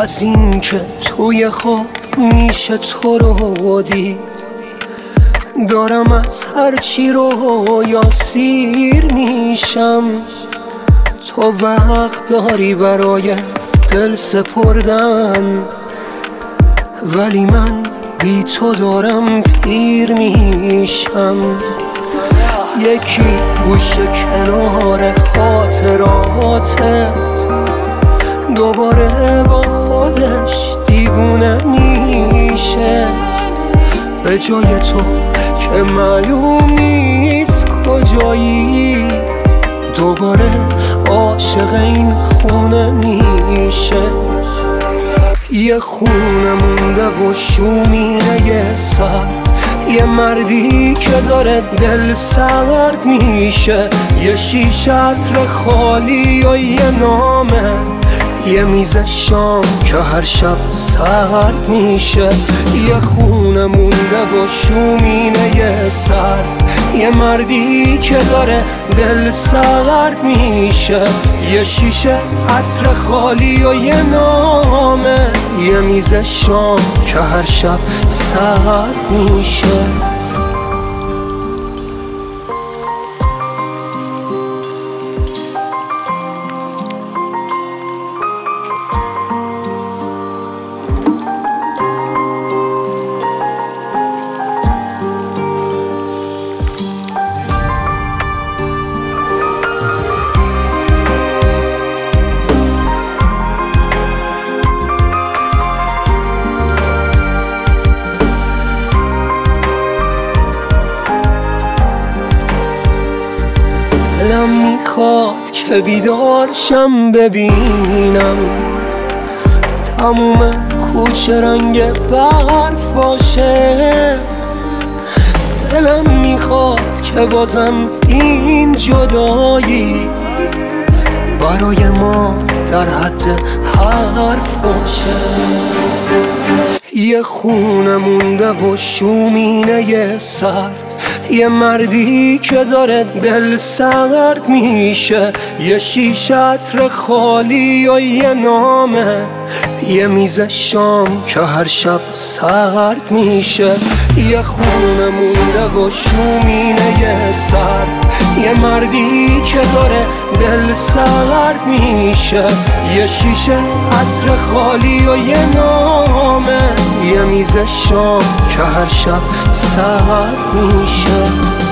از این که توی خواب میشه تو رو دید. دارم از هرچی رویا سیر میشم. تو وقت داری برای دل سپردن، ولی من بی تو دارم پیر میشم. یکی گوشه کنار خاطراتت دوباره با خودش دیوونه میشه. به جای تو که معلوم نیست کجایی، دوباره عاشق این خونه میشه. یه خونه مونده و شومینه یه سر، یه مردی که داره دل سرد میشه. یه شیشه عطر خالی و یه نامه، یه میز شام که هر شب سرد میشه. یه خونه مونده و شومینه یه سرد، یه مردی که داره دل سرد میشه. یه شیشه عطر خالی و یه نامه، یه میز شام که هر شب سرد میشه. دلم میخواد که بیدارشم ببینم تموم کوچه رنگ برف باشه. دلم میخواد که بازم این جدایی برای ما در حد حرف باشه. یه خونه مونده و شومینه یه سرد، یه مردی که داره دل سرد میشه. یه شیشه عطر خالی و یه نامه، یه میز شام که هر شب سرد میشه. یه خونه مونده و شومینه یه سرد، یه مردی که داره دل سرد میشه. یه شیشه عطر خالی و یه نامه، یه میز شام که هر شب سرد میشه.